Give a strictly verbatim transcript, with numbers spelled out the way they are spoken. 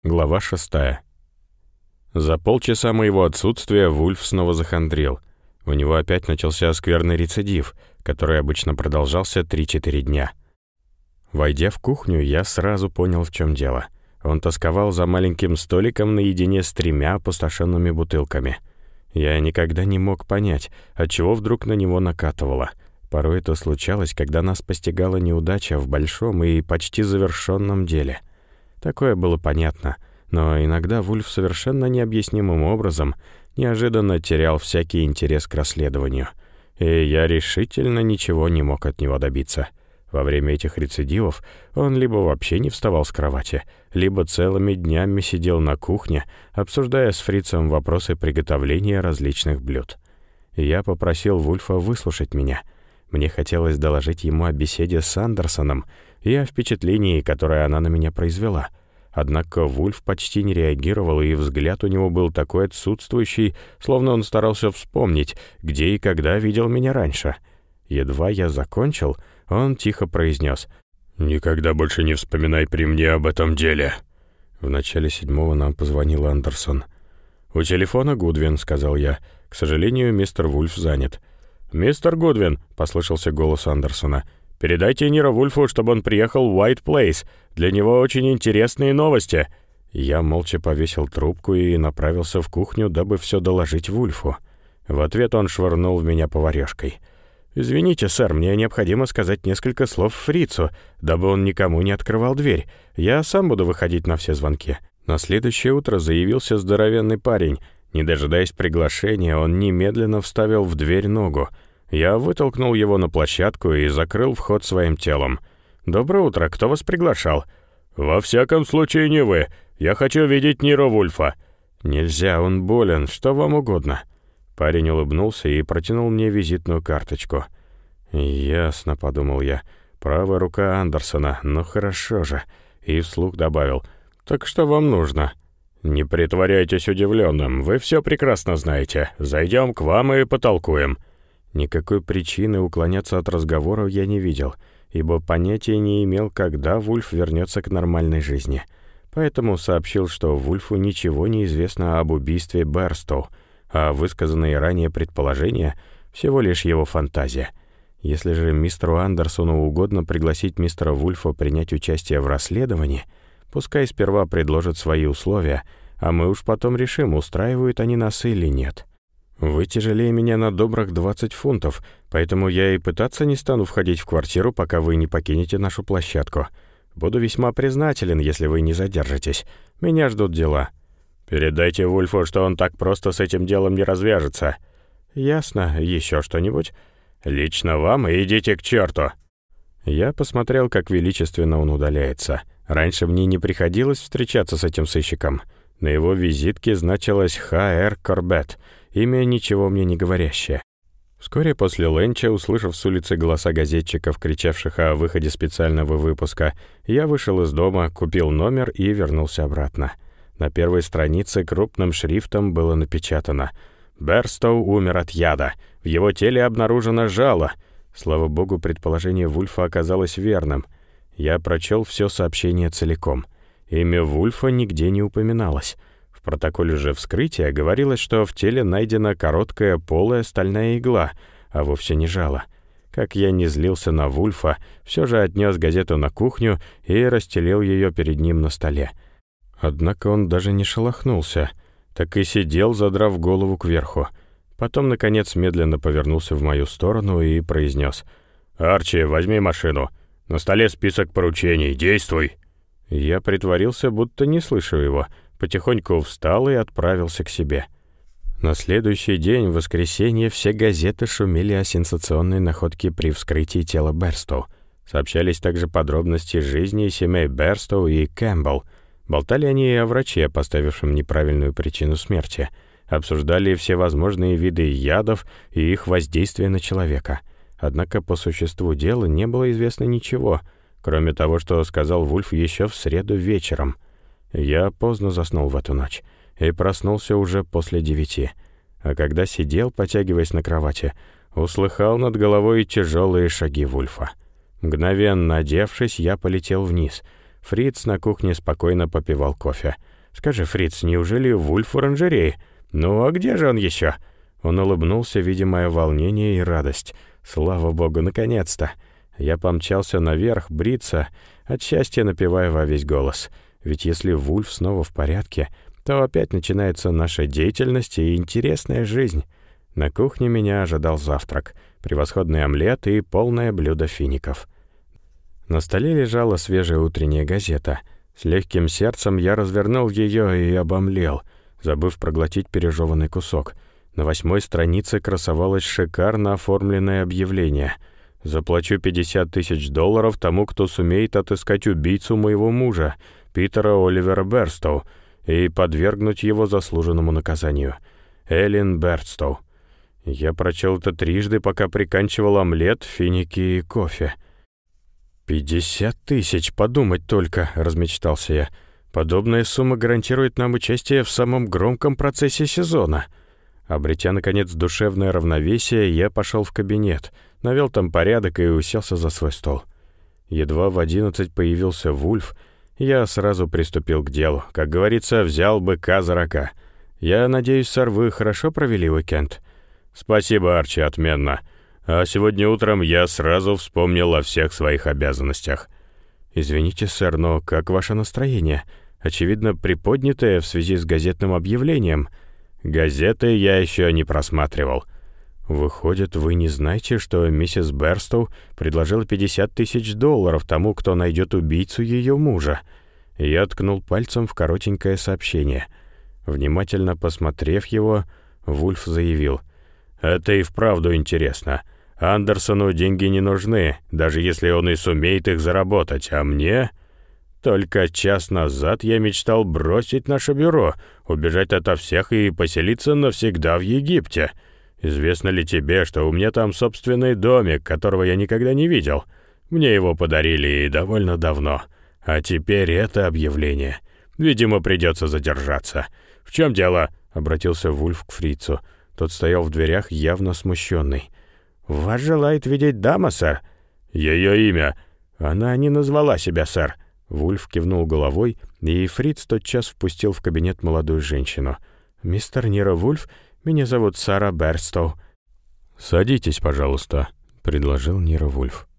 Глава шестая. За полчаса моего отсутствия Вульф снова захандрил. У него опять начался скверный рецидив, который обычно продолжался три-четыре дня. Войдя в кухню, я сразу понял, в чем дело. Он тосковал за маленьким столиком наедине с тремя опустошенными бутылками. Я никогда не мог понять, отчего вдруг на него накатывало. Порой это случалось, когда нас постигала неудача в большом и почти завершенном деле. Такое было понятно, но иногда Вульф совершенно необъяснимым образом неожиданно терял всякий интерес к расследованию, и я решительно ничего не мог от него добиться. Во время этих рецидивов он либо вообще не вставал с кровати, либо целыми днями сидел на кухне, обсуждая с фрицем вопросы приготовления различных блюд. Я попросил Вульфа выслушать меня. Мне хотелось доложить ему о беседе с Андерсоном и о впечатлении, которое она на меня произвела. Однако Вульф почти не реагировал, и взгляд у него был такой отсутствующий, словно он старался вспомнить, где и когда видел меня раньше. Едва я закончил, он тихо произнес: «Никогда больше не вспоминай при мне об этом деле». В начале седьмого нам позвонил Андерсон. «У телефона Гудвин», — сказал я. «К сожалению, мистер Вульф занят». «Мистер Гудвин», — послышался голос Андерсона, — «передайте Ниро Вульфу, чтобы он приехал в Уайт Плейс. Для него очень интересные новости». Я молча повесил трубку и направился в кухню, дабы все доложить Вульфу. В ответ он швырнул в меня поварёшкой. «Извините, сэр, мне необходимо сказать несколько слов фрицу, дабы он никому не открывал дверь. Я сам буду выходить на все звонки». На следующее утро заявился здоровенный парень. Не дожидаясь приглашения, он немедленно вставил в дверь ногу. Я вытолкнул его на площадку и закрыл вход своим телом. «Доброе утро, кто вас приглашал?» «Во всяком случае не вы. Я хочу видеть Ниро Вульфа». «Нельзя, он болен, что вам угодно». Парень улыбнулся и протянул мне визитную карточку. «Ясно», — подумал я, — «правая рука Андерсона, ну хорошо же». И вслух добавил: «Так что вам нужно?» «Не притворяйтесь удивленным, вы все прекрасно знаете. Зайдем к вам и потолкуем». Никакой причины уклоняться от разговора я не видел, ибо понятия не имел, когда Вульф вернется к нормальной жизни. Поэтому сообщил, что Вульфу ничего не известно об убийстве Берстоу, а высказанные ранее предположения — всего лишь его фантазия. Если же мистеру Андерсону угодно пригласить мистера Вульфа принять участие в расследовании, пускай сперва предложат свои условия, а мы уж потом решим, устраивают они нас или нет. Вы тяжелее меня на добрых двадцать фунтов, поэтому я и пытаться не стану входить в квартиру, пока вы не покинете нашу площадку. Буду весьма признателен, если вы не задержитесь. Меня ждут дела». «Передайте Вульфу, что он так просто с этим делом не развяжется». «Ясно. Еще что-нибудь?» «Лично вам идите к черту». Я посмотрел, как величественно он удаляется. Раньше мне не приходилось встречаться с этим сыщиком. На его визитке значилось Х Р Корбет, имя ничего мне не говорящее. Вскоре после ленча, услышав с улицы голоса газетчиков, кричавших о выходе специального выпуска, я вышел из дома, купил номер и вернулся обратно. На первой странице крупным шрифтом было напечатано: «Берстоу умер от яда. В его теле обнаружено жало». Слава богу, предположение Вульфа оказалось верным. Я прочел все сообщение целиком. Имя Вульфа нигде не упоминалось. В протоколе же вскрытия говорилось, что в теле найдена короткая полая стальная игла, а вовсе не жало. Как я не злился на Вульфа, все же отнес газету на кухню и расстелил ее перед ним на столе. Однако он даже не шелохнулся, так и сидел, задрав голову кверху. Потом, наконец, медленно повернулся в мою сторону и произнес: «Арчи, возьми машину. На столе список поручений. Действуй!» Я притворился, будто не слышу его, потихоньку встал и отправился к себе. На следующий день, в воскресенье, все газеты шумели о сенсационной находке при вскрытии тела Берстоу. Сообщались также подробности жизни семей Берстоу и Кэмпбелл. Болтали они и о враче, поставившем неправильную причину смерти. Обсуждали всевозможные виды ядов и их воздействие на человека. Однако по существу дела не было известно ничего, кроме того, что сказал Вульф еще в среду вечером. Я поздно заснул в эту ночь и проснулся уже после девяти. А когда сидел, потягиваясь на кровати, услыхал над головой тяжелые шаги Вульфа. Мгновенно одевшись, я полетел вниз. Фриц на кухне спокойно попивал кофе. Скажи, Фриц, неужели Вульф в оранжерее? Ну, а где же он еще?» Он улыбнулся, видя мое волнение и радость. «Слава богу, наконец-то!» Я помчался наверх бриться, от счастья напевая во весь голос. Ведь если Вульф снова в порядке, то опять начинается наша деятельность и интересная жизнь. На кухне меня ожидал завтрак, превосходный омлет и полное блюдо фиников. На столе лежала свежая утренняя газета. С легким сердцем я развернул ее и обомлел, забыв проглотить пережеванный кусок. На восьмой странице красовалось шикарно оформленное объявление. «Заплачу пятьдесят тысяч долларов тому, кто сумеет отыскать убийцу моего мужа, Питера Оливера Берстоу, и подвергнуть его заслуженному наказанию. Эллен Берстоу». Я прочел это трижды, пока приканчивал омлет, финики и кофе. «Пятьдесят тысяч, подумать только», — размечтался я. «Подобная сумма гарантирует нам участие в самом громком процессе сезона». Обретя, наконец, душевное равновесие, я пошел в кабинет, навел там порядок и уселся за свой стол. Едва в одиннадцать появился Вульф, я сразу приступил к делу. Как говорится, взял быка за рога. «Я надеюсь, сэр, вы хорошо провели уикенд?» «Спасибо, Арчи, отменно. А сегодня утром я сразу вспомнил о всех своих обязанностях». «Извините, сэр, но как ваше настроение? Очевидно, приподнятое в связи с газетным объявлением». «Газеты я еще не просматривал». «Выходит, вы не знаете, что миссис Берстоу предложила пятьдесят тысяч долларов тому, кто найдет убийцу ее мужа?» Я ткнул пальцем в коротенькое сообщение. Внимательно посмотрев его, Вульф заявил: «Это и вправду интересно. Андерсону деньги не нужны, даже если он и сумеет их заработать, а мне...» Только час назад я мечтал бросить наше бюро, убежать ото всех и поселиться навсегда в Египте. Известно ли тебе, что у меня там собственный домик, которого я никогда не видел? Мне его подарили и довольно давно. А теперь это объявление. Видимо, придется задержаться. В чем дело?» — обратился Вульф к фрицу. Тот стоял в дверях, явно смущенный. «Вас желает видеть дама, сэр?» «Ее имя?» «Она не назвала себя, сэр». Вульф кивнул головой, и фриц тотчас впустил в кабинет молодую женщину. «Мистер Ниро Вульф, меня зовут Сара Берстоу». «Садитесь, пожалуйста», — предложил Ниро Вульф.